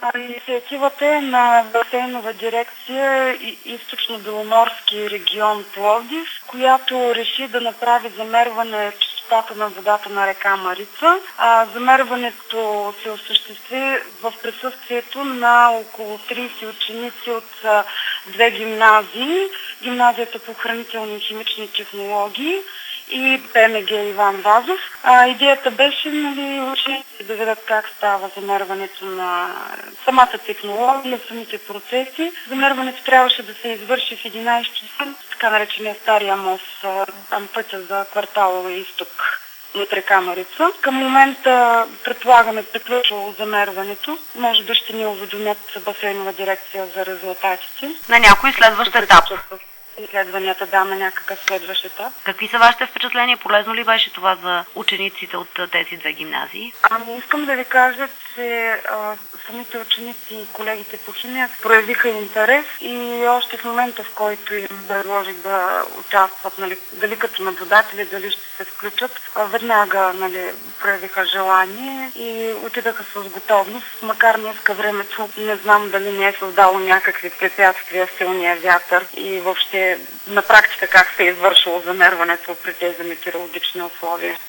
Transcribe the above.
Инициативата е на Басейнова дирекция и Източно-Беломорски регион Пловдив, която реши да направи замерване чистотата на водата на река Марица. Замерването се осъществи в присъствието на около 30 ученици от две гимназии. Гимназията по хранителни и химични технологии и ПМГ Иван Вазов. Идеята беше учениците да видят как става замерването на самата технология, самите процеси. Замерването трябваше да се извърши в 11 часа, така наречения Стария мост, там пътя за квартал Изток от река Марица. Към момента предполагаме приключило замерването. Може би ще ни уведомят Басейнова дирекция за резултатите. На някой следващ етап. Изследванията, да, на някакъв следващ етап. Какви са вашите впечатления? Полезно ли беше това за учениците от тези две гимназии? Искам да ви кажа, че самите ученици и колегите по химия проявиха интерес и още в момента, в който им предложих да участват, дали като наблюдатели, дали ще се включат, веднага проявиха желание и отидаха с готовност, макар днеска времето не знам дали не е създало някакви препятствия, силния вятър и въобще на практика как се е извършило замерването при тези метеорологични условия.